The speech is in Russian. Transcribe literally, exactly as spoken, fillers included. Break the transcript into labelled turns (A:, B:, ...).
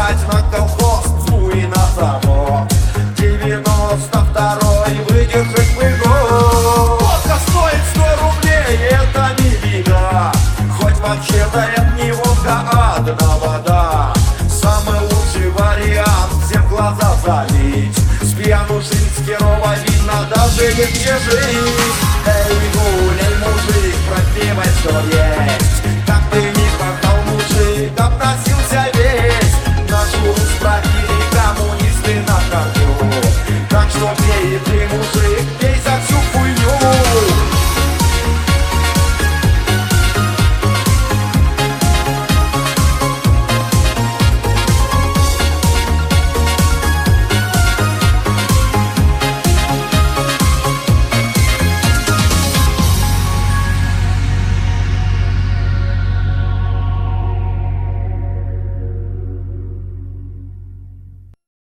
A: плевать на колхоз, ну и на завод. Девяносто второй выдержит прыгу. Водка стоит сто рублей, это не беда. Хоть вообще-то это не водка, а одна вода. Самый лучший вариант всем глаза залить. С пьяну жизнь херово видно, даже где жить. Эй, гуляй, мужик, пропивай, что есть.